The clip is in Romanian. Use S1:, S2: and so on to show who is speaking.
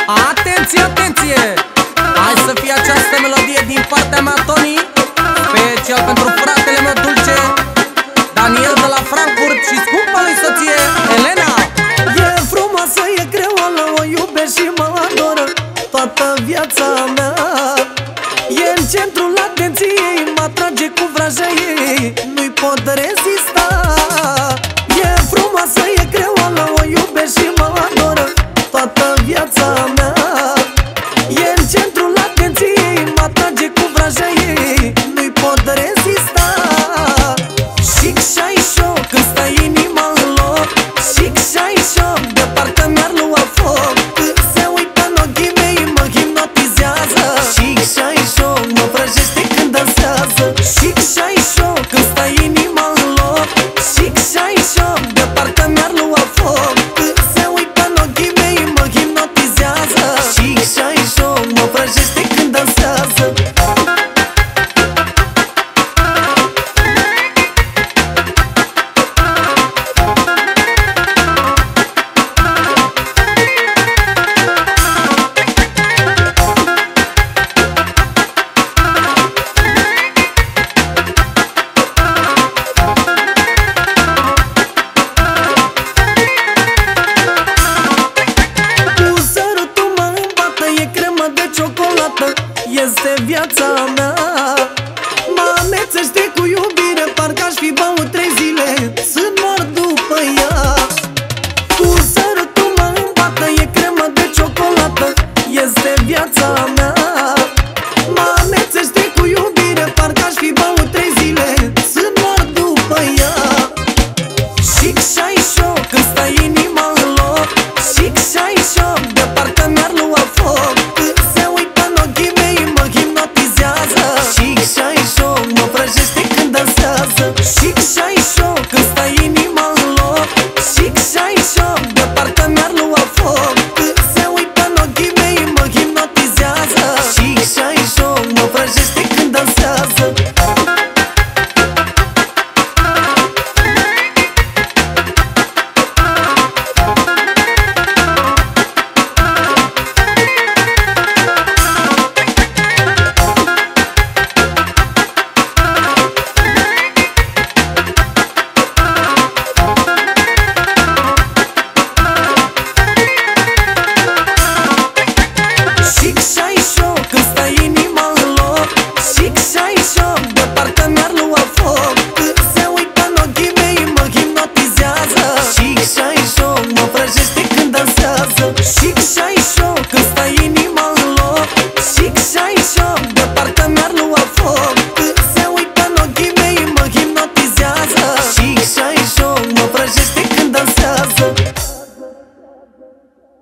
S1: Atenție, atenție! Hai să fie această melodie din partea mea, Tony, special pentru fratele meu dulce Daniel de la Frankfurt și scumpa lui soție Elena.
S2: E frumoasă, e creolă, o iubesc și mă adoră toată viața mea. E în centrul atenției, mă atrage cu vraja ei, nu-i pot rezista. E frumoasă, e creolă, o iubesc și mă adoră toată viața mea. E în centrul atenției, mă atrage cu vraja ei, nu-i pot rezista. Chic și șoc, când stă inima în loc. Chic și șoc, de parcă mi-ar lua foc. Când se uită în ochii mei, mă hipnotizează. Chic și șoc, mă vrăjește când dansează. Chic și șoc, când stă inima în loc. Chic și șoc, de parcă mi-ar lua foc. Când se uită în ochii mei, mă hipnotizează. Chic și șoc, mă vrăjește când dansează. Este viața mea, mă amețește cu iubire, parcă aș fi băut 3 zile, sunt mort după ea. Cu sărutul mă îmbată, e cremă de ciocolată, este viața mea. Mă amețește cu iubire, parcă aș fi băut 3 zile, sunt mort după ea. Chic și șoc, când stă inima în loc. Chic și șoc, de parcă mi-ar lua foc. Când se uită în ochii mei, mă hipnotizează. Chic și șoc, mă vrăjește când dansează. Chic și șoc, când stă inima în loc. Chic și șoc, de parcă mi-ar lua foc. Când se uită în ochii mei, mă hipnotizează. Chic și șoc, mă vrăjește când dansează. Chic și șoc, când stă inima în loc. Chic și șoc, de parcă mi-ar lua foc. Când se uită în ochii mei, mă hipnotizează. Chic și șoc, mă vrăjește când dansează. Chic și șoc, când stă inima în loc. Chic și șoc, de parcă mi-ar lua foc. Când se uită în ochii mei, mă hipnotizează. Chic și șoc, mă vrăjește când dansează.